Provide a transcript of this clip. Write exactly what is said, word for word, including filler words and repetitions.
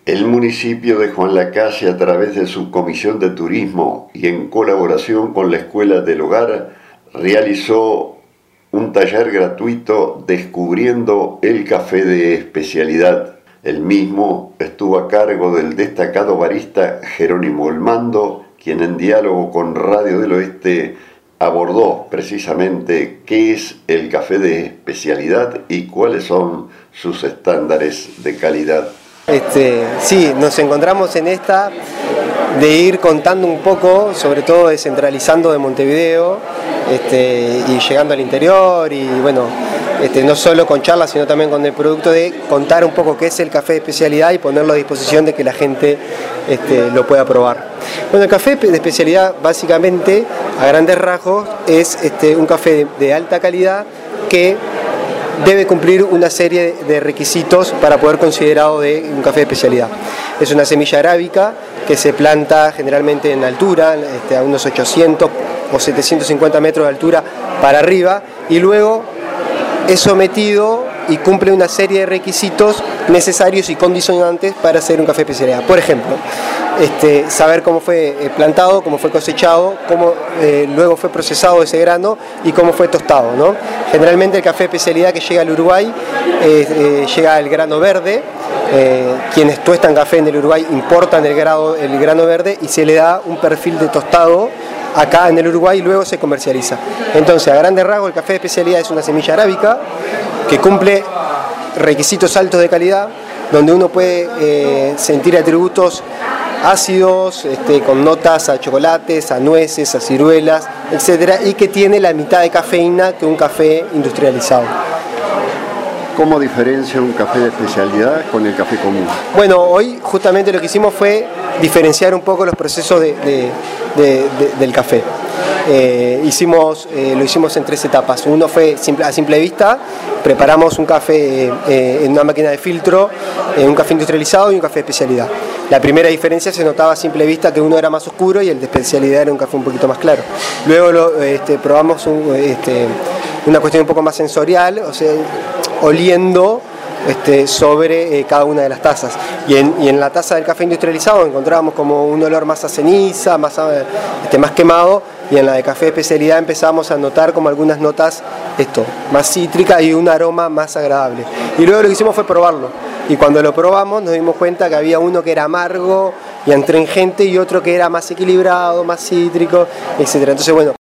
El municipio de Juan Lacase, a través de su Comisión de Turismo y en colaboración con la Escuela del Hogar, realizó un taller gratuito descubriendo el café de especialidad. El mismo estuvo a cargo del destacado barista Jerónimo Olmando, quien en diálogo con Radio del Oeste abordó precisamente qué es el café de especialidad y cuáles son sus estándares de calidad. Este, sí, nos encontramos en esta de ir contando un poco, sobre todo descentralizando de Montevideo este, y llegando al interior y bueno, este, no solo con charlas sino también con el producto, de contar un poco qué es el café de especialidad y ponerlo a disposición de que la gente este, lo pueda probar. Bueno, el café de especialidad básicamente, a grandes rasgos, es este, un café de, de alta calidad que debe cumplir una serie de requisitos para poder considerado de un café de especialidad. Es una semilla arábica que se planta generalmente en altura, este, a unos ochocientos o setecientos cincuenta metros de altura para arriba, y luego es sometido y cumple una serie de requisitos necesarios y condicionantes para hacer un café de especialidad. Por ejemplo, este, saber cómo fue plantado, cómo fue cosechado, cómo eh, luego fue procesado ese grano y cómo fue tostado, ¿no? Generalmente el café de especialidad que llega al Uruguay eh, eh, llega al grano verde. Eh, quienes tuestan café en el Uruguay importan el, grado, el grano verde y se le da un perfil de tostado acá en el Uruguay y luego se comercializa. Entonces, a grandes rasgos, el café de especialidad es una semilla arábica que cumple requisitos altos de calidad, donde uno puede eh, sentir atributos ácidos, este, con notas a chocolates, a nueces, a ciruelas, etcétera, y que tiene la mitad de cafeína que un café industrializado. ¿Cómo diferencia un café de especialidad con el café común? Bueno, hoy justamente lo que hicimos fue diferenciar un poco los procesos de, de, de, de, del café. Eh, hicimos, eh, lo hicimos en tres etapas. Uno fue simple, a simple vista, preparamos un café eh, en una máquina de filtro, eh, un café industrializado y un café de especialidad. La primera diferencia se notaba a simple vista que uno era más oscuro y el de especialidad era un café un poquito más claro. Luego lo, este, probamos un, este, una cuestión un poco más sensorial, o sea, oliendo este, sobre eh, cada una de las tazas. Y en, y en la taza del café industrializado encontrábamos como un olor más a ceniza, más, a, este, más quemado, y en la de café de especialidad empezamos a notar como algunas notas esto, más cítricas y un aroma más agradable. Y luego lo que hicimos fue probarlo. Y cuando lo probamos nos dimos cuenta que había uno que era amargo y astringente y otro que era más equilibrado, más cítrico, etcétera. Entonces, bueno,